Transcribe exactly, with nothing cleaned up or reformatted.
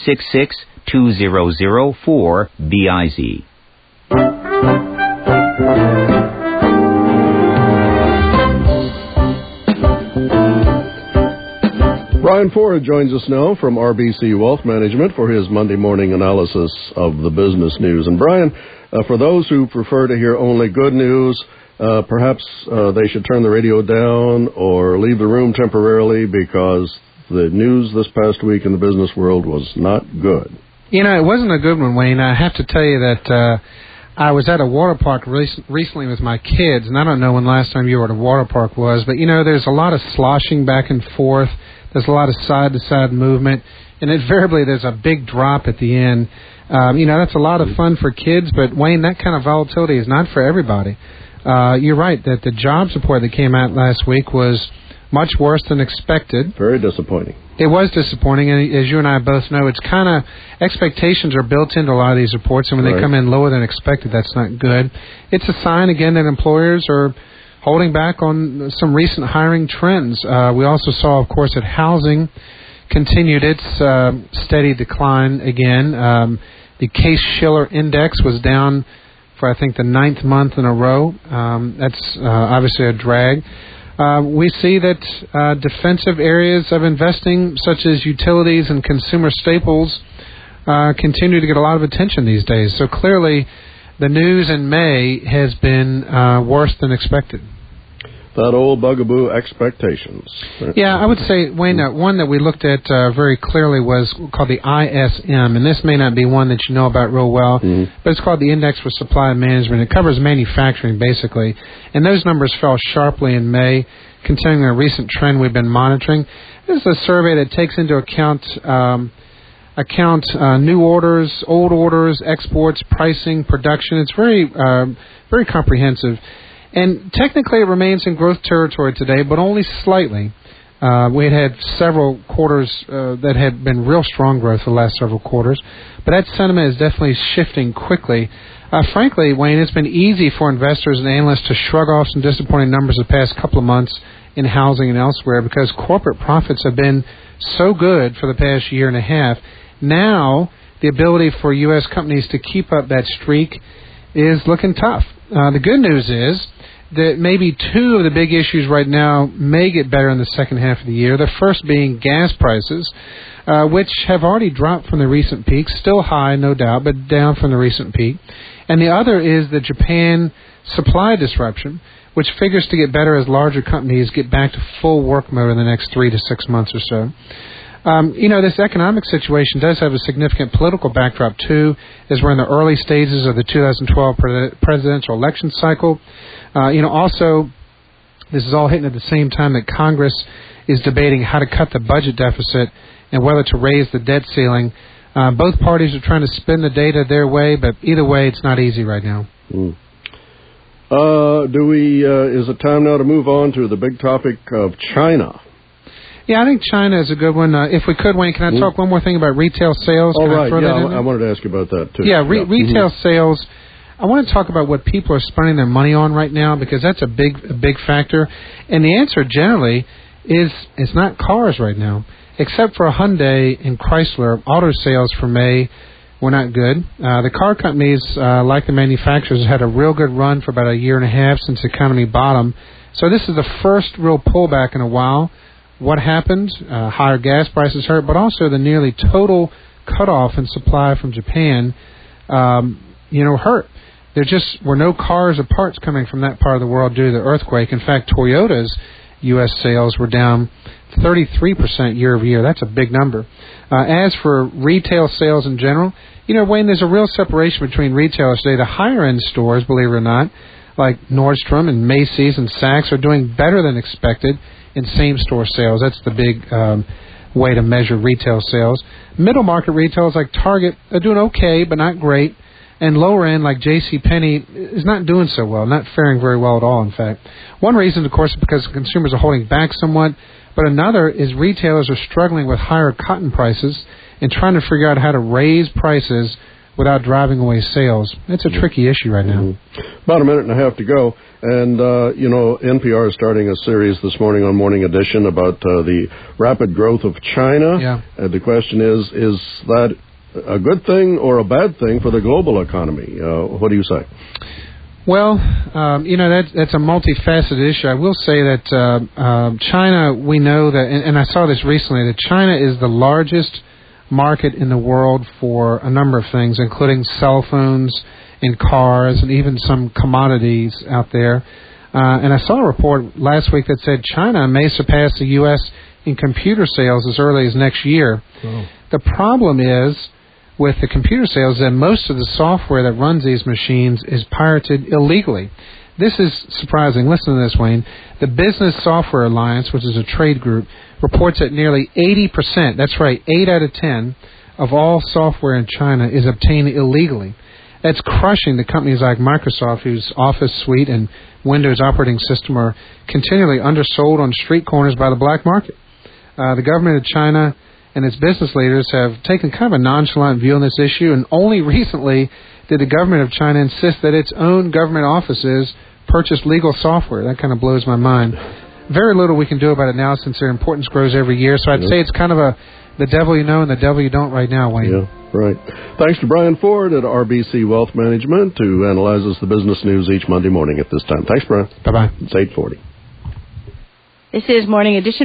six six, two zero zero four, B I Z. Brian Ford joins us now from R B C Wealth Management for his Monday morning analysis of the business news. And Brian, uh, for those who prefer to hear only good news, uh, perhaps uh, they should turn the radio down or leave the room temporarily because the news this past week in the business world was not good. You know, it wasn't a good one, Wayne. I have to tell you that uh, I was at a water park rec- recently with my kids, and I don't know when last time you were at a water park was, but, you know, there's a lot of sloshing back and forth. There's a lot of side-to-side movement, and invariably there's a big drop at the end. Um, you know, that's a lot of fun for kids, but, Wayne, that kind of volatility is not for everybody. Uh, you're right that the jobs report that came out last week was much worse than expected. Very disappointing. It was disappointing, and as you and I both know, it's kind of expectations are built into a lot of these reports, and when right. they come in lower than expected, that's not good. It's a sign, again, that employers are holding back on some recent hiring trends. Uh, we also saw, of course, that housing continued its uh, steady decline again. Um, the Case-Shiller Index was down for, I think, the ninth month in a row. Um, that's uh, obviously a drag. Uh, we see that uh, defensive areas of investing, such as utilities and consumer staples, uh, continue to get a lot of attention these days. So clearly, the news in May has been uh, worse than expected. That old bugaboo, expectations. Yeah, I would say, Wayne, uh, one that we looked at uh, very clearly was called the I S M, and this may not be one that you know about real well, mm-hmm. but it's called the Index for Supply Management. It covers manufacturing, basically, and those numbers fell sharply in May, continuing a recent trend we've been monitoring. This is a survey that takes into account um, account uh, new orders, old orders, exports, pricing, production. It's very, uh, very comprehensive. And technically it remains in growth territory today, but only slightly. Uh, we had had several quarters uh, that had been real strong growth the last several quarters, but that sentiment is definitely shifting quickly. Uh, frankly, Wayne, it's been easy for investors and analysts to shrug off some disappointing numbers the past couple of months in housing and elsewhere because corporate profits have been so good for the past year and a half. Now, the ability for U S companies to keep up that streak is looking tough. Uh, the good news is that maybe two of the big issues right now may get better in the second half of the year. The first being gas prices, uh, which have already dropped from the recent peak, still high, no doubt, but down from the recent peak. And the other is the Japan supply disruption, which figures to get better as larger companies get back to full work mode in the next three to six months or so. Um, you know, this economic situation does have a significant political backdrop, too, as we're in the early stages of the two thousand twelve pre- presidential election cycle. Uh, you know, also, this is all hitting at the same time that Congress is debating how to cut the budget deficit and whether to raise the debt ceiling. Uh, both parties are trying to spin the data their way, but either way, it's not easy right now. Mm. Uh, do we? Uh, is it time now to move on to the big topic of China? Yeah, I think China is a good one. Uh, if we could, Wayne, can I talk one more thing about retail sales? Oh, can right. I throw yeah, that in I, I wanted to ask you about that, too. Yeah, re- yeah. retail mm-hmm. sales. I want to talk about what people are spending their money on right now because that's a big, a big factor. And the answer generally is it's not cars right now. Except for Hyundai and Chrysler, auto sales for May were not good. Uh, the car companies, uh, like the manufacturers, had a real good run for about a year and a half since the economy bottomed. So this is the first real pullback in a while. What happened? Uh, higher gas prices hurt, but also the nearly total cutoff in supply from Japan, um, you know, hurt. There just were no cars or parts coming from that part of the world due to the earthquake. In fact, Toyota's U S sales were down thirty-three percent year over year. That's a big number. Uh, as for retail sales in general, you know, Wayne, there's a real separation between retailers today. The higher-end stores, believe it or not, like Nordstrom and Macy's and Saks, are doing better than expected in same-store sales. That's the big um, way to measure retail sales. Middle-market retailers like Target are doing okay, but not great. And lower-end, like JCPenney, is not doing so well, not faring very well at all, in fact. One reason, of course, is because consumers are holding back somewhat, but another is retailers are struggling with higher cotton prices and trying to figure out how to raise prices without driving away sales. It's a tricky issue right now. Mm-hmm. About a minute and a half to go. And, uh, you know, N P R is starting a series this morning on Morning Edition about uh, the rapid growth of China. Yeah. Uh, the question is, is that a good thing or a bad thing for the global economy? Uh, what do you say? Well, um, you know, that, that's a multifaceted issue. I will say that uh, uh, China, we know that, and, and I saw this recently, that China is the largest market in the world for a number of things, including cell phones and cars and even some commodities out there. Uh, and I saw a report last week that said China may surpass the U S in computer sales as early as next year. Oh. The problem is, with the computer sales, that most of the software that runs these machines is pirated illegally. This is surprising. Listen to this, Wayne. The Business Software Alliance, which is a trade group, reports that nearly eighty percent, that's right, eight out of ten, of all software in China is obtained illegally. That's crushing the companies like Microsoft, whose Office Suite and Windows operating system are continually undersold on street corners by the black market. Uh, the government of China and its business leaders have taken kind of a nonchalant view on this issue, and only recently did the government of China insist that its own government offices purchase legal software. That kind of blows my mind. Very little we can do about it now since their importance grows every year, so I'd yeah. say it's kind of a the devil you know and the devil you don't right now, Wayne. Yeah, right. Thanks to Brian Ford at R B C Wealth Management, who analyzes the business news each Monday morning at this time. Thanks, Brian. Bye-bye. It's eight forty. This is Morning Edition.